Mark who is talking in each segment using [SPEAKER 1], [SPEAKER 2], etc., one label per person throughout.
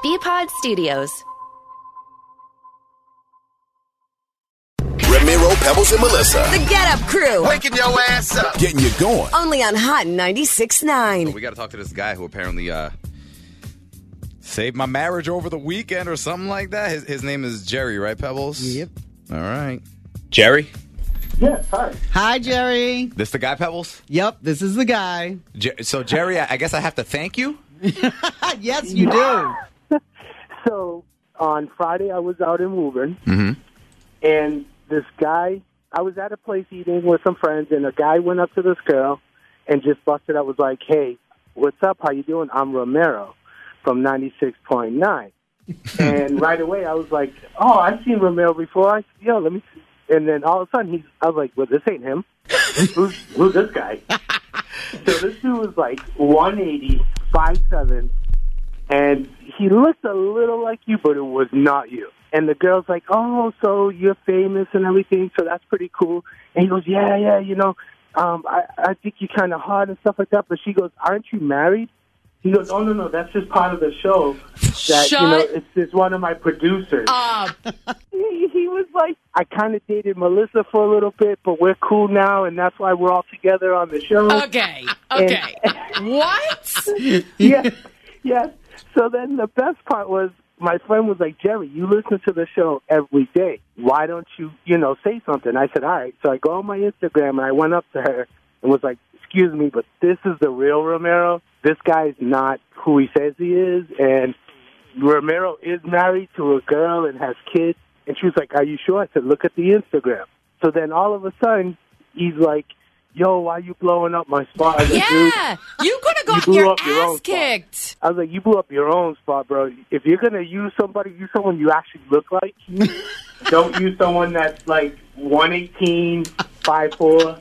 [SPEAKER 1] BPod Studios.
[SPEAKER 2] Ramiro, Pebbles, and Melissa.
[SPEAKER 3] The Get Up Crew.
[SPEAKER 4] Waking your ass up.
[SPEAKER 2] Getting you going.
[SPEAKER 3] Only on Hot 96.9.
[SPEAKER 5] So we got to talk to this guy who apparently saved my marriage over the weekend or something like that. His name is Jerry, right, Pebbles?
[SPEAKER 6] Yep.
[SPEAKER 5] All right. Jerry?
[SPEAKER 7] Yes, hi.
[SPEAKER 6] Hi, Jerry.
[SPEAKER 5] This the guy, Pebbles?
[SPEAKER 6] Yep, this is the guy.
[SPEAKER 5] So, Jerry, I guess I have to thank you?
[SPEAKER 6] Yes, you do.
[SPEAKER 7] So, on Friday, I was out in Woburn,
[SPEAKER 5] Mm-hmm.
[SPEAKER 7] and this guy, I was at a place eating with some friends, and a guy went up to this girl and just busted up, was like, hey, what's up? How you doing? I'm Romero from 96.9. And right away, I was like, oh, I've seen Romero before. Let me see. And then all of a sudden, I was like, well, this ain't him. Who's this guy? So this dude was like 180, 5'7", and he looked a little like you, but it was not you. And the girl's like, oh, so you're famous and everything, so that's pretty cool. And he goes, yeah, I think you're kind of hot and stuff like that. But she goes, aren't you married? He goes, oh, no, that's just part of the show. That, it's one of my producers. He was like, I kind of dated Melissa for a little bit, but we're cool now, and that's why we're all together on the show.
[SPEAKER 8] Okay. What?
[SPEAKER 7] Yes. So then the best part was, my friend was like, Jerry, you listen to the show every day. Why don't you, say something? I said, all right. So I go on my Instagram, and I went up to her and was like, excuse me, but this is the real Romero. This guy's not who he says he is, and Romero is married to a girl and has kids. And she was like, are you sure? I said, look at the Instagram. So then all of a sudden, he's like, yo, why you blowing up my spot? I was like,
[SPEAKER 8] you could have gotten your ass kicked.
[SPEAKER 7] Spot. I was like, you blew up your own spot, bro. If you're going to use somebody, use someone you actually look like. Don't use someone that's like 118, 5'4".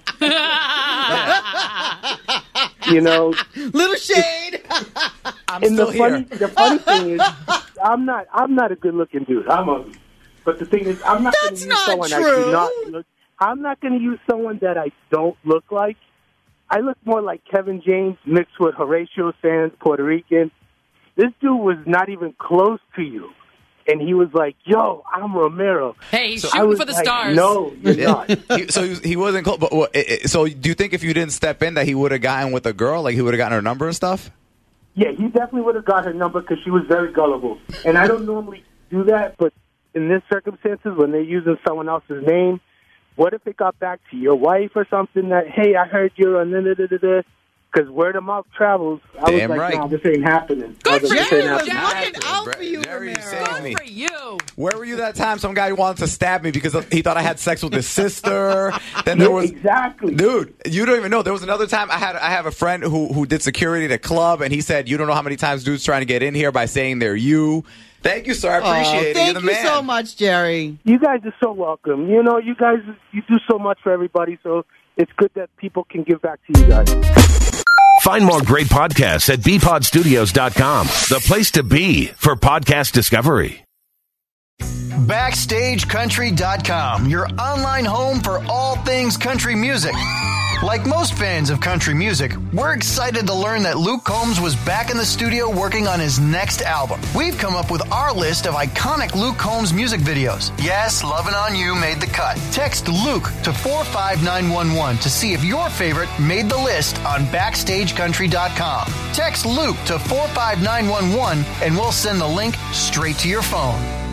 [SPEAKER 6] Little shade.
[SPEAKER 5] I'm still here.
[SPEAKER 7] The funny thing is, I'm not a good-looking dude. I'm ugly. But the thing is, I'm not going to use someone I do not look. I'm not going to use someone that I don't look like. I look more like Kevin James mixed with Horatio Sands, Puerto Rican. This dude was not even close to you. And he was like, yo, I'm Romero.
[SPEAKER 8] Hey, he's shooting for the stars.
[SPEAKER 7] No, you're not.
[SPEAKER 5] He wasn't close. But so do you think if you didn't step in that he would have gotten with a girl? Like he would have gotten her number and stuff?
[SPEAKER 7] Yeah, he definitely would have got her number because she was very gullible. And I don't normally do that, but in this circumstances, when they're using someone else's name, what if it got back to your wife or something that, hey, I heard you're on da-da-da-da-da, because word of mouth travels. I was like,
[SPEAKER 5] right.
[SPEAKER 7] no, this ain't happening.
[SPEAKER 8] Good for you,
[SPEAKER 6] looking out for you,
[SPEAKER 5] Jerry,
[SPEAKER 6] Romero.
[SPEAKER 5] saved me.
[SPEAKER 8] Good for you.
[SPEAKER 5] Where were you that time some guy wanted to stab me because he thought I had sex with his sister? Then there was
[SPEAKER 7] exactly.
[SPEAKER 5] Dude, you don't even know. There was another time I have a friend who did security at a club, and he said, you don't know how many times dudes trying to get in here by saying they're you. Thank you, sir. I appreciate it.
[SPEAKER 6] Thank
[SPEAKER 5] You're the
[SPEAKER 6] you
[SPEAKER 5] man.
[SPEAKER 6] so much, Jerry.
[SPEAKER 7] You guys are so welcome. You guys, you do so much for everybody, so it's good that people can give back to you guys.
[SPEAKER 2] Find more great podcasts at bpodstudios.com, the place to be for podcast discovery.
[SPEAKER 9] BackstageCountry.com, your online home for all things country music. Like most fans of country music, we're excited to learn that Luke Combs was back in the studio working on his next album. We've come up with our list of iconic Luke Combs music videos. Yes, Lovin' On You made the cut. Text Luke to 45911 to see if your favorite made the list on BackstageCountry.com. Text Luke to 45911 and we'll send the link straight to your phone.